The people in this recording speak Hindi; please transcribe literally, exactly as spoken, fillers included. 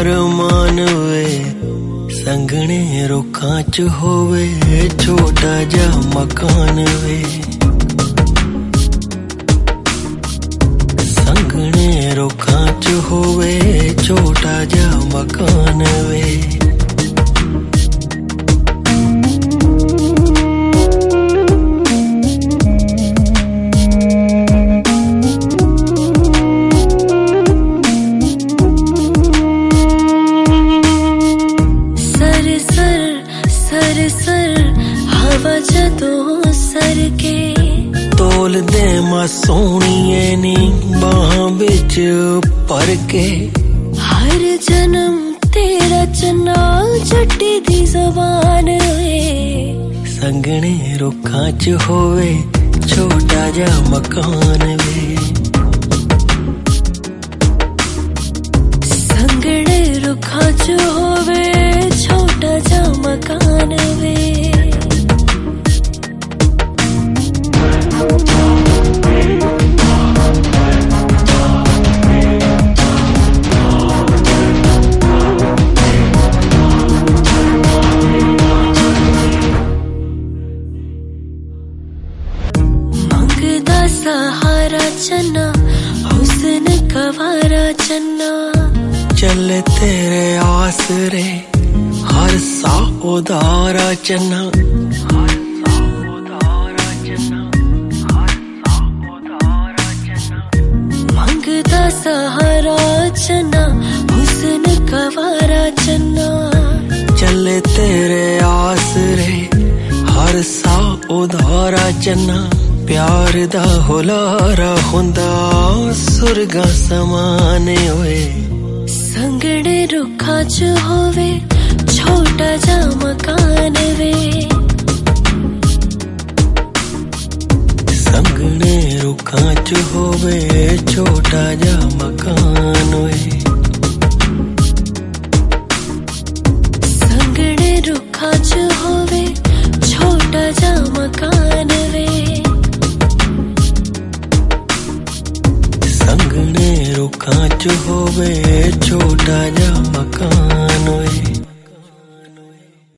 अरमान वे, संगने रुखां च होवे छोटा जा मकान वे। संगने रुखां च होवे छोटा जा मकान वे। हवा जदों सर के तोल दे मां सोहणीए नी बाहां बिच पर के। हर जन्म तेरा चन्ना जट्टी दी ज़बान वे, संगने रुखां च होवे छोटा जा मकान वे। संगने रुखां च होवे छोटा जा मकान वे। मंगदा सहारा चन्ना हुस्न कवारा चन्ना, चले तेरे आसरे हर सा उदारा चन्ना। हर सा उदारा चन्ना, हर सा उदारा चन्ना। मंगदा सहारा चन्ना हुस्न कवारा चन्ना, चले तेरे आसरे हर सा उदारा चन्ना। प्यार दा हुलारा हुंदा सुरगा समाने होए, संगने रुखां च होवे छोटा जा मकान वे। संगने रुखां च होवे छोटा जा मकान वे। संगने रुखां च होवे छोटा जा मकान वे। संगने रुखां च होवे छोटा जा मकान वे।